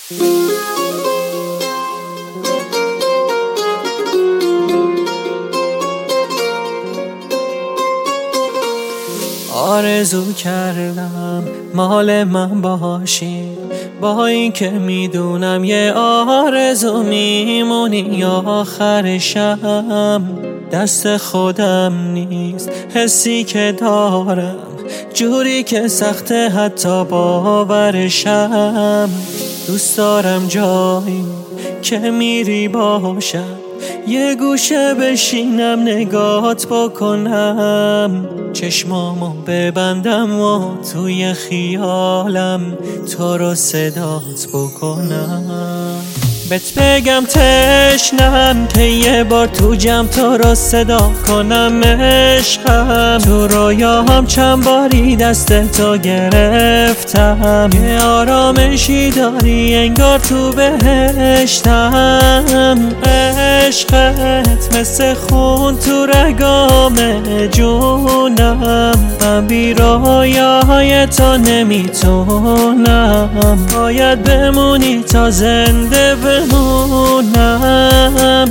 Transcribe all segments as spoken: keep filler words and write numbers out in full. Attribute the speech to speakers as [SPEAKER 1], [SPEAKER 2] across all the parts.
[SPEAKER 1] آرزو کردم مال من باشی، با این که میدونم یه آرزو میمونی. یا آخرشم دست خودم نیست، حسی که دارم جوری که سخته حتی باورشم. دوست دارم جایی که میری باشم، یه گوشه بشینم نگات بکنم، چشمامو ببندم و توی خیالم تو رو صدات بکنم. بهت بگم تشنم که یه بار تو جمع تو رو صدا کنم عشقم. تو رویاهم چند باری دست تو گرفتم، یه آرامشی داری انگار تو بهشتم. عشقت مثل خون تو رگام جونم، من بی رویاهای تو نمیتونم. باید بمونی تا زنده بمونم.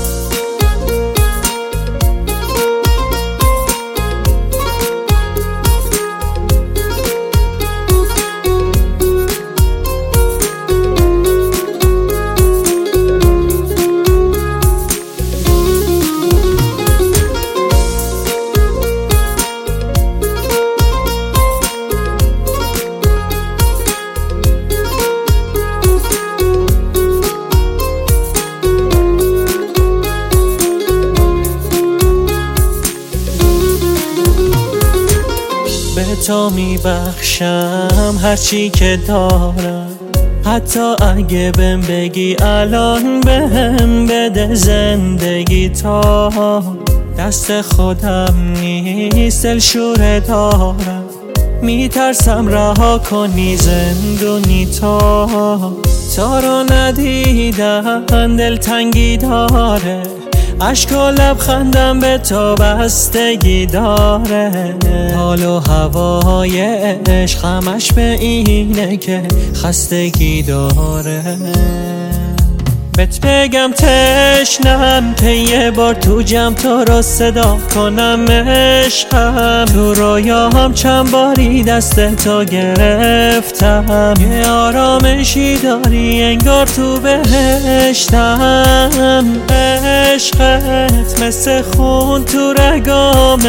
[SPEAKER 1] به تو میبخشم هرچی که دارم، حتی اگه بهم بگی الان بهم بده زندگی. تا دست خودم نیست دلشوره دارم، میترسم رها کنی زندونی. تا تا رو ندیدن دلتنگی داره، اشک و لبخندم به تو بستگی داره. حال و هوای عشق همش به اینه که خستگی داره. بهت بگم تشنم که یه بار تو جمع تو رو صدا کنم عشقم. تو رویاهم چند باری دست تو گرفتم، یه آرامشی داری انگار تو بهشتم. عشقت مثل خون تو رگام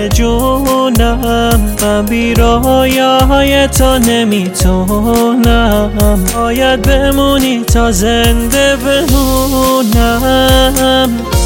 [SPEAKER 1] جونم، من بی رویاهای تو نمیتونم. باید بمونی تا زنده بمونم.